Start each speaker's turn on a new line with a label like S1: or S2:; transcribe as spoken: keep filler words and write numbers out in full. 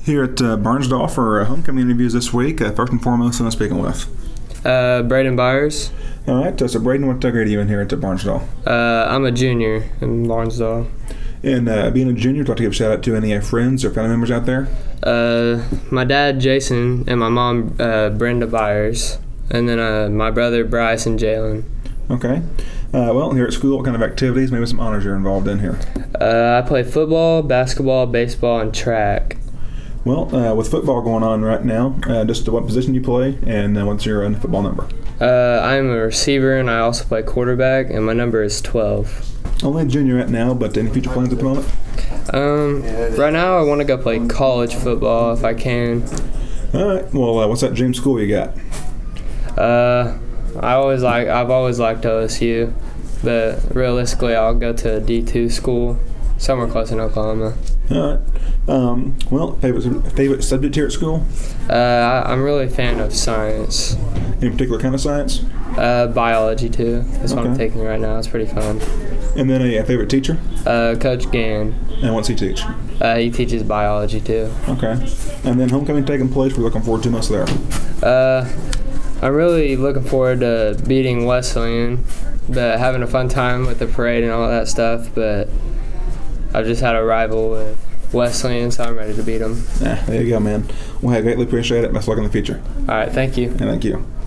S1: Here at uh, Barnsdall for uh, homecoming interviews this week. Uh, first and foremost, who am I speaking with?
S2: Uh, Braden Byers.
S1: All right, uh, so Braden, what grade are you in here at uh, Barnsdall?
S2: Uh, I'm a junior in Barnsdall.
S1: And uh, being a junior, I'd like to give a shout out to any uh, friends or family members out there.
S2: Uh, my dad, Jason, and my mom, uh, Brenda Byers. And then uh, my brother, Bryce, and Jalen.
S1: Okay. Uh, well, here at school, what kind of activities, maybe some honors you're involved in here?
S2: Uh, I play football, basketball, baseball, and track.
S1: Well, uh, with football going on right now, uh, just what position you play and uh, what's your uh, football number?
S2: Uh, I'm a receiver, and I also play quarterback, and my number is twelve.
S1: Only a junior right now, but any future plans at the moment?
S2: Um, right now, I want to go play college football if I can.
S1: All right. Well, uh, what's that dream school you got?
S2: Uh, I always like I've always liked O S U, but realistically, I'll go to a D two school somewhere close in Oklahoma.
S1: All right. Um, well, favorite favorite subject here at school?
S2: Uh, I, I'm really a fan of science.
S1: Any particular kind of science?
S2: Uh, biology too. That's what I'm
S1: Okay.
S2: taking right now. It's pretty fun.
S1: And then a, a favorite teacher?
S2: Uh, Coach Gann.
S1: And what's he teach?
S2: Uh, he teaches biology too.
S1: Okay. And then homecoming taking place. We're looking forward to most there.
S2: Uh, I'm really looking forward to beating Wesleyan, but having a fun time with the parade and all that stuff. But I've just had a rival with Wesleyan, so I'm ready to beat them.
S1: Yeah, there you go, man. Well, I greatly appreciate it. Best of luck in the future.
S2: All right, thank you.
S1: And thank you.